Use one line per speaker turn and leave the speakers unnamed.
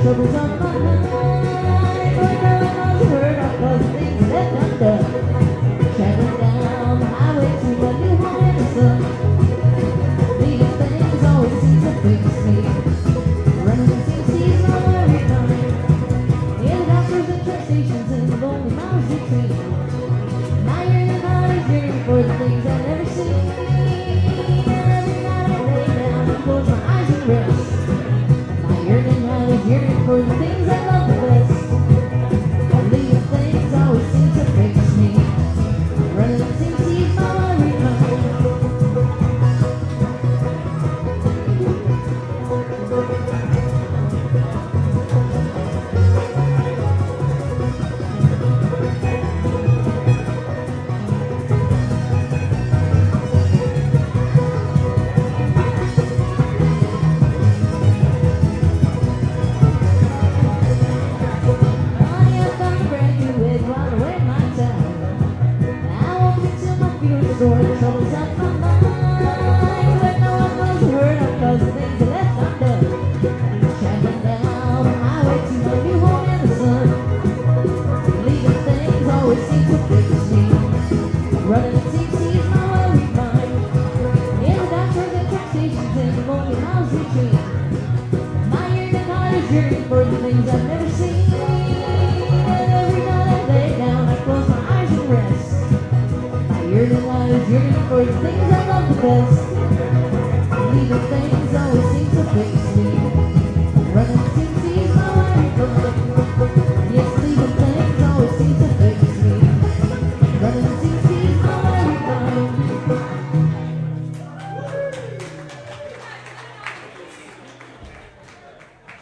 troubles on my mind. But no one knows hurt of those things left undone. Traveling down the highway to a new home in the sun. These things always seem to fix me. Running the CC's my worry mind. Yeah, the doctors and train stations and the lonely miles between. My yearning heart is yearning for the things I've never seen. And every night I lay down and close my eyes and rest. My yearning heart is yearning for the things I love the best. These things always seem to fix me. Running the CC's my worry mind. Troubles on my mind, but no one knows the hurt of those things that left undone. Traveling down the highway to my new home in the sun. Leaving things always seem to fix me. Running the CC's my worried mind. In the doctors and train stations and the lonely miles between. My yearning heart is yearning for the things I've never seen. And every night I lay down, I close my eyes and rest. Yearning heart is yearning for the things I love the best.